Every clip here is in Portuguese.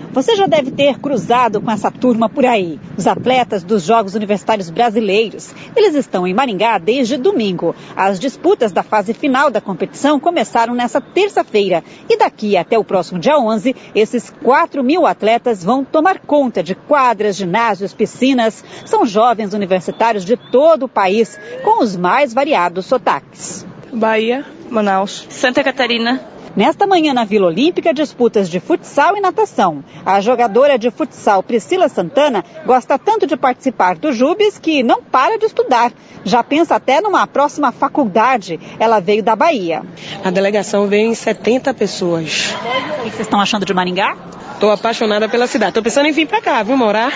Você já deve ter cruzado com essa turma por aí, os atletas dos Jogos Universitários Brasileiros. Eles estão em Maringá desde domingo. As disputas da fase final da competição começaram nessa terça-feira. E daqui até o próximo dia 11, esses 4.000 atletas vão tomar conta de quadras, ginásios, piscinas. São jovens universitários de todo o país, com os mais variados sotaques. Bahia, Manaus, Santa Catarina. Nesta manhã, na Vila Olímpica, disputas de futsal e natação. A jogadora de futsal Priscila Santana gosta tanto de participar do Jubes que não para de estudar. Já pensa até numa próxima faculdade. Ela veio da Bahia. A delegação veio em 70 pessoas. O que vocês estão achando de Maringá? Estou apaixonada pela cidade. Estou pensando em vir para cá, viu, morar?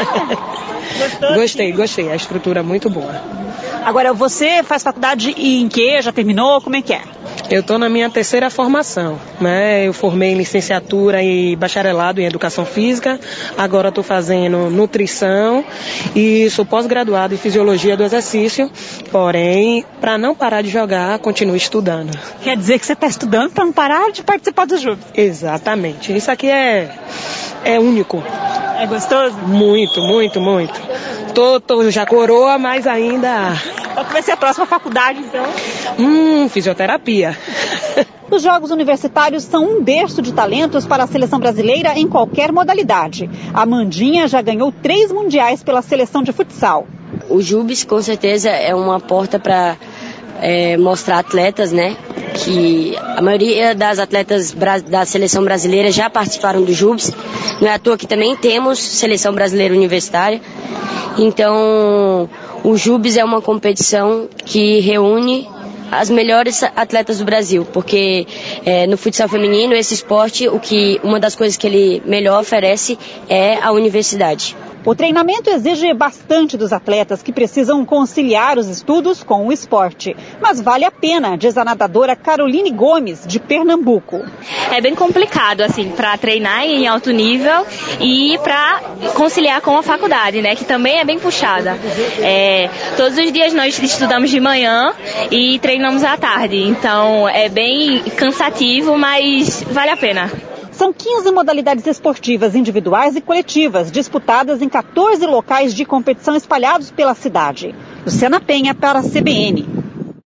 Ah, é? Gostei. A estrutura é muito boa. Agora, você faz faculdade em quê? Já terminou? Como é que é? Eu estou na minha terceira formação, né? Eu formei em licenciatura e bacharelado em educação física, agora estou fazendo nutrição e sou pós-graduado em fisiologia do exercício, porém, para não parar de jogar, continuo estudando. Quer dizer que você está estudando para não parar de participar dos Jogos? Exatamente, isso aqui é único. É gostoso? Muito. Tô já coroa, mas ainda... Qual que vai ser a próxima faculdade, então? Fisioterapia. Os Jogos Universitários são um berço de talentos para a seleção brasileira em qualquer modalidade. A Mandinha já ganhou 3 mundiais pela seleção de futsal. O Jubes, com certeza, é uma porta para mostrar atletas, né? Que a maioria das atletas da seleção brasileira já participaram do Jubes. Não é à toa que também temos seleção brasileira universitária. Então, o Jubes é uma competição que reúne as melhores atletas do Brasil, porque no futsal feminino, esse esporte, uma das coisas que ele melhor oferece é a universidade. O treinamento exige bastante dos atletas que precisam conciliar os estudos com o esporte. Mas vale a pena, diz a nadadora Caroline Gomes, de Pernambuco. É bem complicado, assim, para treinar em alto nível e para conciliar com a faculdade, né, que também é bem puxada. Todos os dias nós estudamos de manhã e treinamos à tarde, então é bem cansativo, mas vale a pena. São 15 modalidades esportivas individuais e coletivas, disputadas em 14 locais de competição espalhados pela cidade. Luciana Penha para a CBN.